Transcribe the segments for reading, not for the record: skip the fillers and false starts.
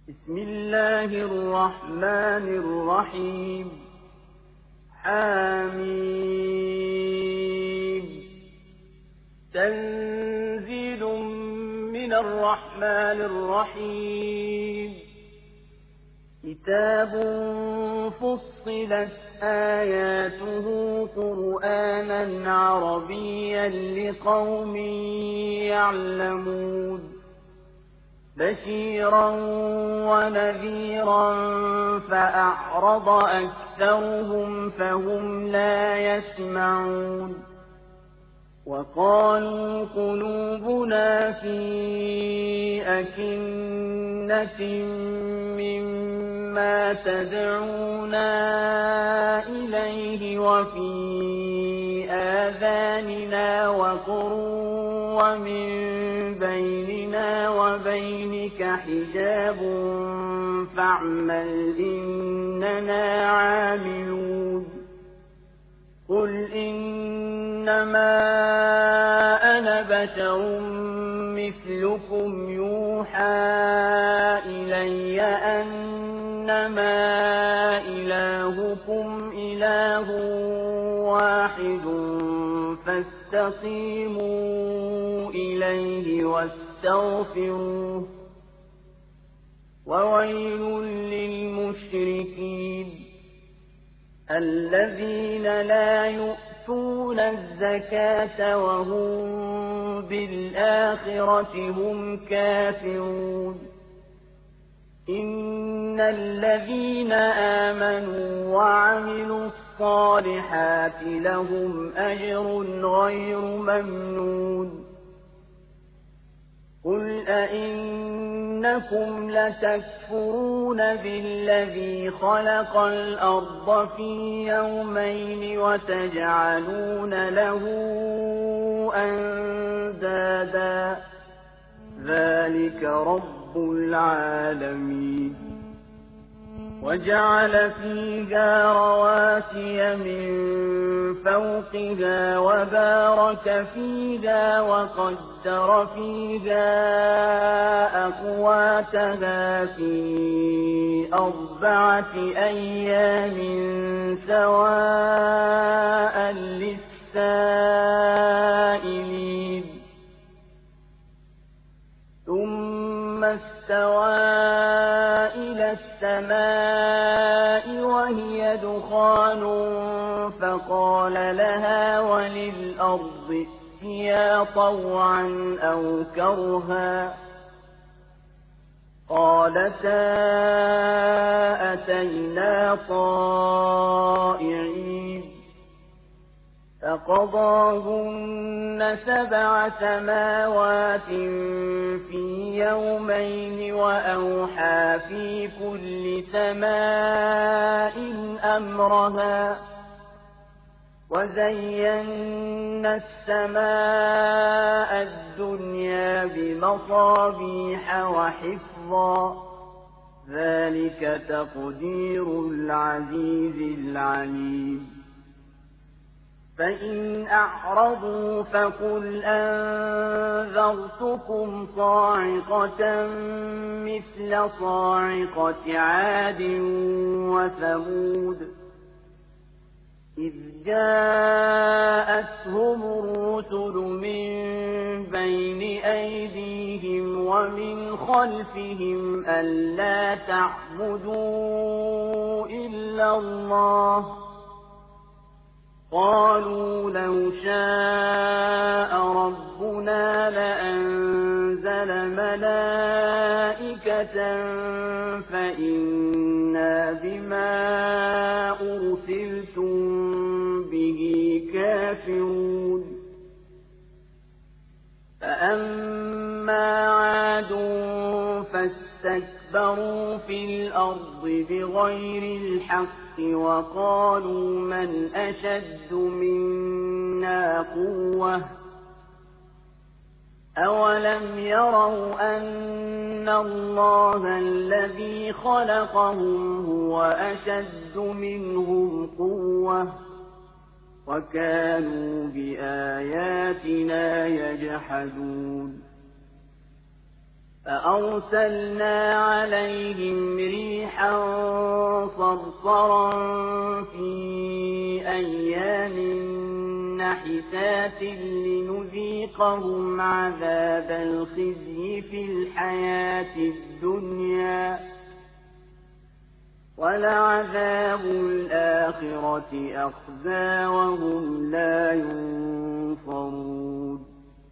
بسم الله الرحمن الرحيم. حميم. تنزيل من الرحمن الرحيم. كتاب فصلت آياته قرآنا عربيا لقوم يعلمون بشيرا ونذيرا فأعرض أكثرهم فهم لا يسمعون وقالوا قلوبنا في أكنة مما تدعونا إليه وفي آذاننا وقر ومن بيننا وبينك حجاب فاعمل إننا عاملون قل إنما أنا بشر مثلكم يوحى إلي أنما إلهكم إله واحد فاستقيموا إليه واستغفروه وويل للمشركين الذين لا يؤتون الزكاة وهم بالآخرة هم كافرون إن الذين آمنوا وعملوا الصالحات لهم أجر غير ممنون قل أئنكم لتكفرون بالذي خلق الأرض في يومين وتجعلون له أندادا ذلك رب العالمين وجعل فيها رواسي من فوقها وبارك فيها وقدر فيها أقواتها في 4 أيام سواء للسائلين ثم استوى إلى السماء وهي دخان فقال لها وللأرض ائتيا طوعا أو كرها قالتا أتينا طائعين فقضاهن 7 سماوات في يومين وأوحى في كل سماء أمرها وزينا السماء الدنيا بمصابيح وحفظا ذلك تقدير العزيز العليم فإن أعرضوا فقل أنذرتكم صاعقة مثل صاعقة عاد وثمود إذ جاءتهم الرسل من بين أيديهم ومن خلفهم ألا تعبدوا إلا الله قالوا لو شاء ربنا لأنزل ملائكة فإنا بما أرسلتم به كافرون فأما عاد فاستكبروا في الأرض بغير الحق وقالوا من أشد منا قوة أولم يروا أن الله الذي خلقهم هو أشد منهم قوة وكانوا بآياتنا يجحدون فأرسلنا عليهم ريحا صرصرا في أيام نحسات لنذيقهم عذاب الخزي في الحياة الدنيا ولعذاب الآخرة أخزى وهم لا ينصرون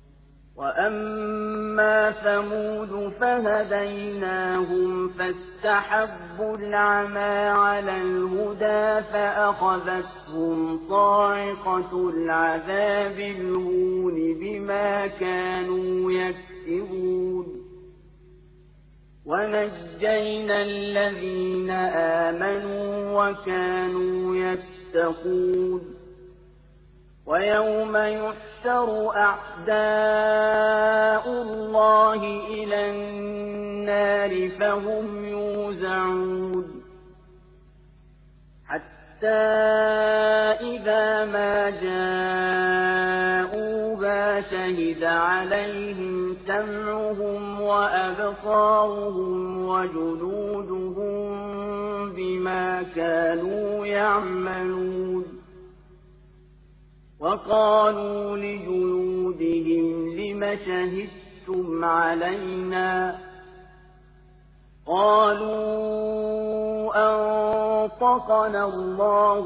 وأما ثمود فهديناهم فاستحبوا العمى على الهدى فأخذتهم صاعقة العذاب الهون بما كانوا يكسبون ونجينا الذين آمنوا وكانوا يتقون ويوم يحشر أعداء الله إلى النار فهم يوزعون حتى إذا ما جاءوها شهد عليهم سمعهم وأبصارهم وجلودهم بما كانوا يعملون وقالوا لجلودهم لم شهدتم علينا قالوا أنطقنا الله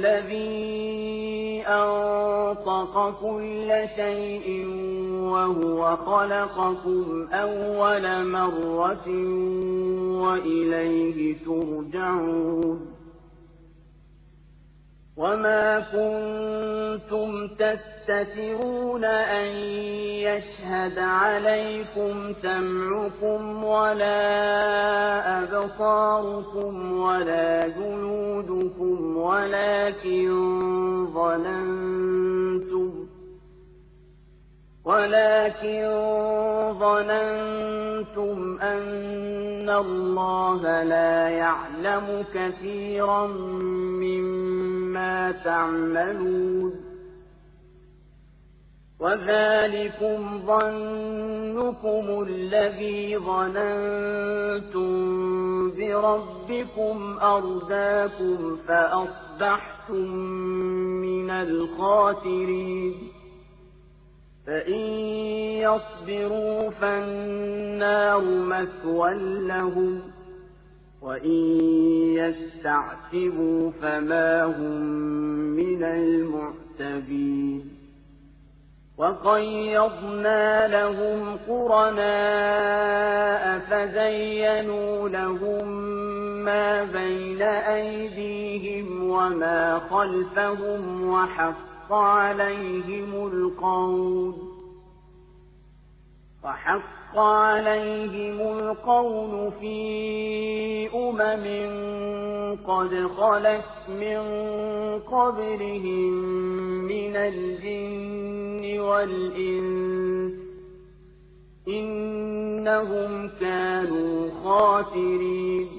الذي أنطق كل شيء وهو خلقكم أول مرة وإليه ترجعون وما كنتم تستترون أن يشهد عليكم سمعكم ولا أبصاركم ولا جلودكم ولكن ظننتم أن الله لا يعلم كثيرا مما تعملون وذلكم ظنكم الذي ظننتم بربكم أرداكم فأصبحتم من الخاسرين فإن يصبروا فالنار مثوى لهم وإن يستعتبوا فما هم من المعتبين وقيضنا لهم قرناء فزينوا لهم ما بين أيديهم وما خلفهم وحق عليهم القول في قد خلت من قبلهم من الجن والإنس إنهم كانوا خاسرين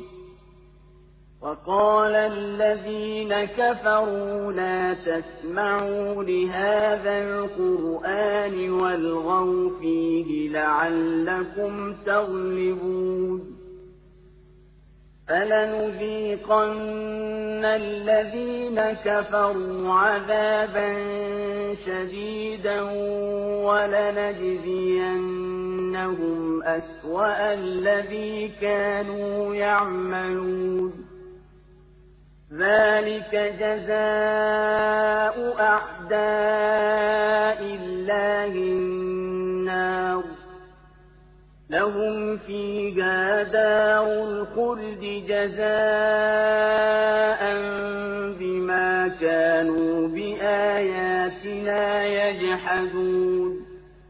وقال الذين كفروا لا تسمعوا لهذا القرآن والغوا فيه لعلكم تغلبون فلنذيقن الذين كفروا عذابا شديدا ولنجزينهم أسوأ الذي كانوا يعملون ذلك جزاء أعداء الله النار لهم فيها دار الخلد جزاء بما كانوا بآياتنا يجحدون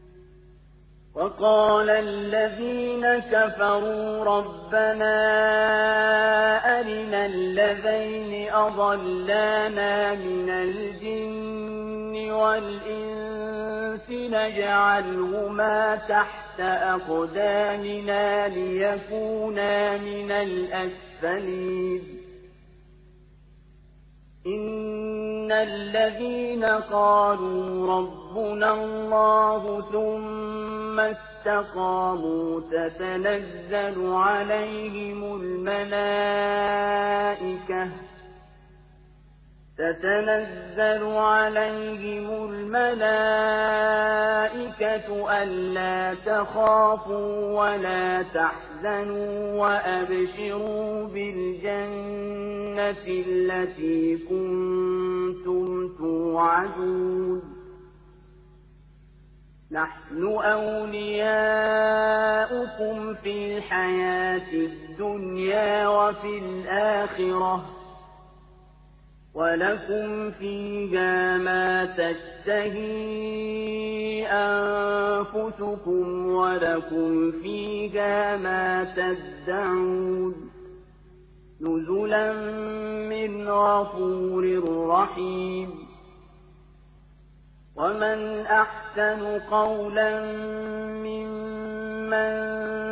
وقال الذين كفروا ربنا أرنا الذين أضلانا من الجن والإنس نجعلهما تحت أقدامنا ليكونا من الأسفلين إن الذين قالوا ربنا الله ثم اسْتَقَامُوا تتنزل عليهم الملائكة ألا تخافوا ولا تحزنوا وأبشروا بالجنة التي كنتم توعدون نحن أولياؤكم في الحياة الدنيا وفي الآخرة ولكم فيها ما تشتهي أنفسكم ولكم فيها ما تدعون نزلا من غفور رحيم ومن أحسن قولا ممن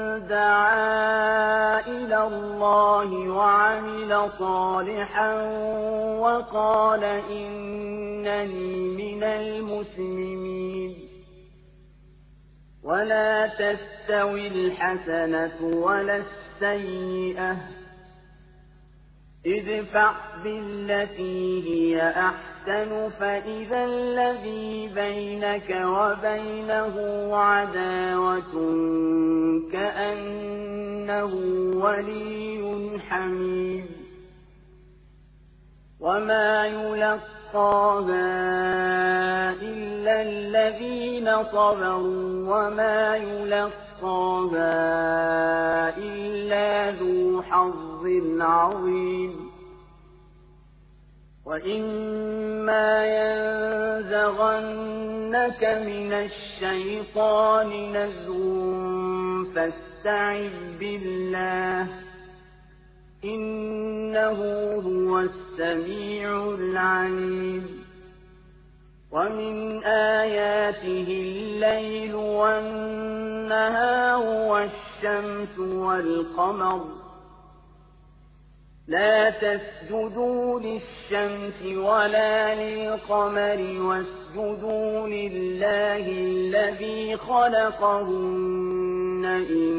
دعا إلى الله وعمل صالحا وقال إنني من المسلمين ولا تستوي الحسنة ولا السيئة ادفع بالتي هي أحسن فإذا الذي بينك وبينه عداوة كأنه ولي حميم وما يلقاها إلا الذين صبروا وما يلقاها إلا ذو حظ عظيم وإما ينزغنك من الشيطان نزغ فاستعذ بالله إنه هو السميع العليم ومن آياته الليل والنهار والشمس والقمر لا تسجدوا للشمس ولا للقمر واسجدوا لله الذي خلقهن إن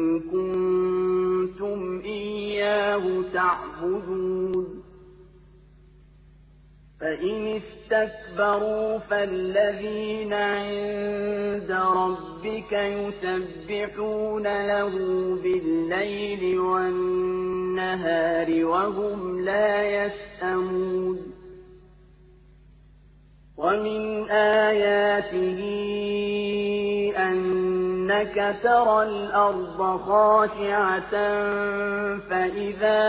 كنتم إياه تعبدون فإن استكبروا فالذين عند ربك يسبحون له بالليل والنهار وهم لا يسأمون ومن آياته أنك ترى الأرض خاشعة فإذا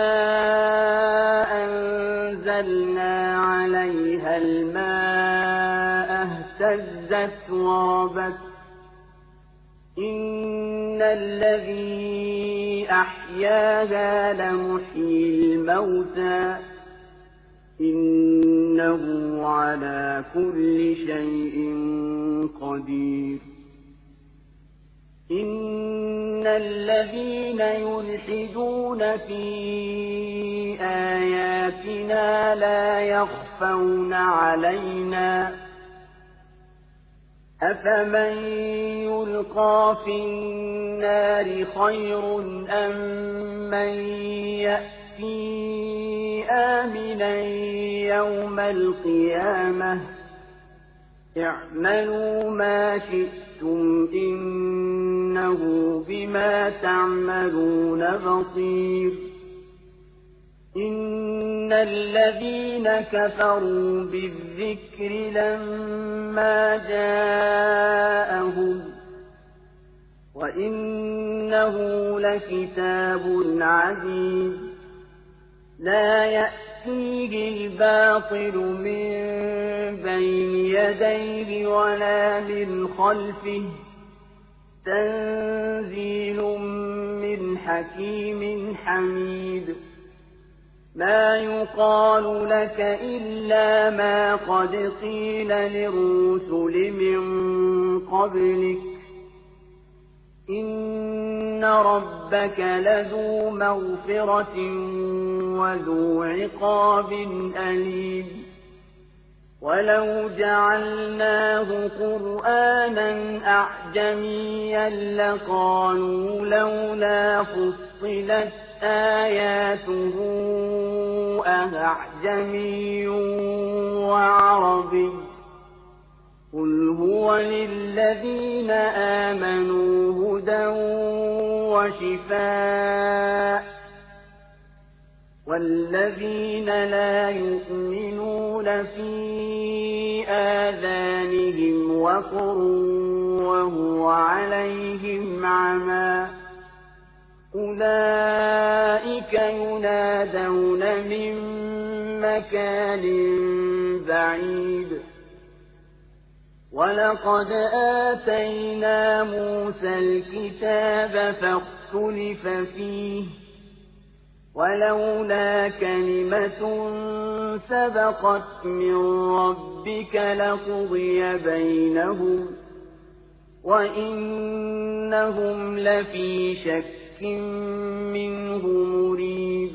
أنزلنا عليها الماء اهتزت وربت إن الذي أحياها لمحيي الموتى إنه على كل شيء قدير إن الذين يلحدون في آياتنا لا يخفون علينا أفمن يلقى في النار خير أم من يأتي آمنا يوم القيامة اعملوا ما شئتم إنه بما تعملون بصير إن الذين كفروا بالذكر لما جاءهم وإنه لكتاب عزيز لا يأتيه الباطل من بين يديه ولا من خلفه تنزيل من حكيم حميد ما يقال لك إلا ما قد قيل للرسل من قبلك إن ربك لذو مغفرة وذو عقاب أليم ولو جعلناه قرآنا أعجميا لقالوا لولا فصلت آياته أعجمي وعربي قل هو للذين آمنوا هدى وشفاء والذين لا يؤمنون في آذانهم وقر وهو عليهم عمى أولئك ينادون من مكان بعيد ولقد آتينا موسى الكتاب فاختلف فيه ولولا كلمة سبقت من ربك لقضي بينهم وإنهم لفي شك منه مريب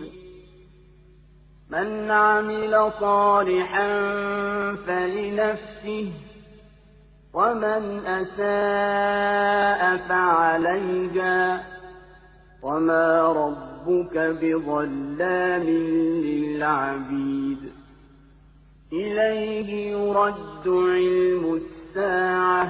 من عمل صالحا فلنفسه ومن أساء فعليها وما ربك بظلام للعبيد إليه يرد علم الساعة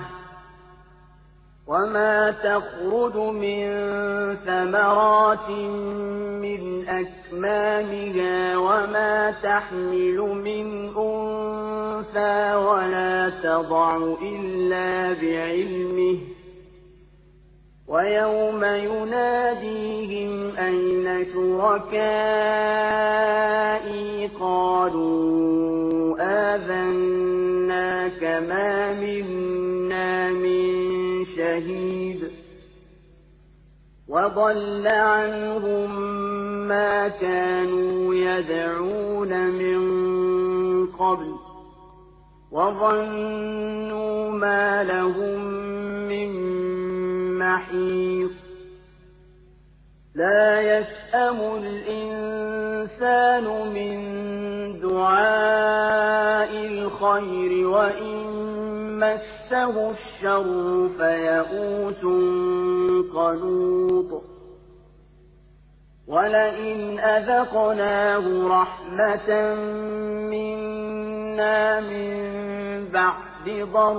وما تخرج من ثمرات من أكمامها وما تحمل من أنثى ولا تضع إلا بعلمه ويوم يناديهم أين شركائي قالوا آذناك ما منا من شهيد وضل عنهم ما كانوا يدعون من قبل وظنوا ما لهم من محيص لا يسأم الإنسان من دعاء الخير وإن مسه الشر فيئوس قنوط ولئن أذقناه رحمة منا من بعد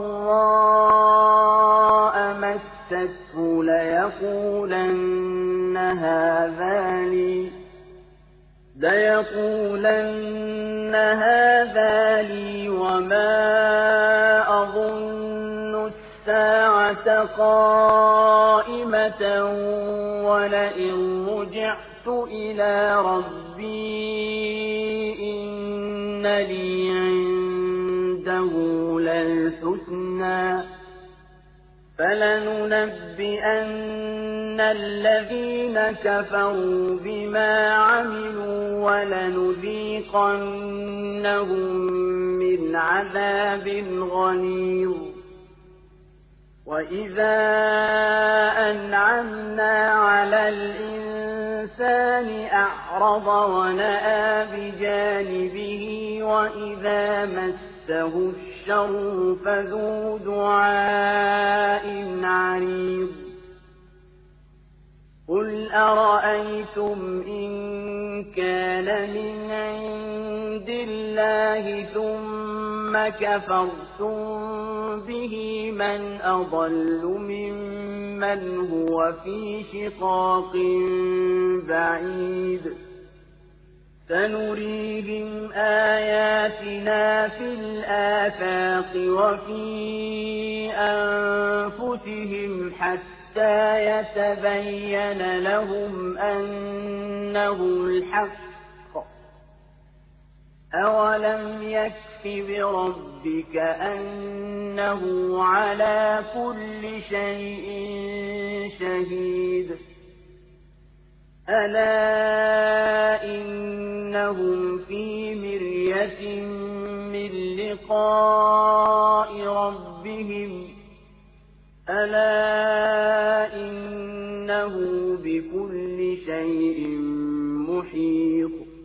ضراء مسته ليقولن هذا لي وما أظن الساعة قائمة ولئن رجعت إلى ربي إن لي عنده للحسنى فلننبئن الذين كفروا بما عملوا ولنذيقنهم من عذاب غليظ وإذا أنعمنا على الإنسان أعرض ونأى بجانبه وإذا مسه الشر فذو دعاء عريض قل أرأيتم إن كان من عند الله ثم كفرتم به من أضل ممن هو في شقاق بعيد سنريهم آياتنا في الآفاق وفي أنفسهم حتى يتبين لهم أنه الحق أولم يكف بربك أنه على كل شيء شهيد ألا إنهم في مرية من لقاء ربهم ألا إنه بكل شيء محيط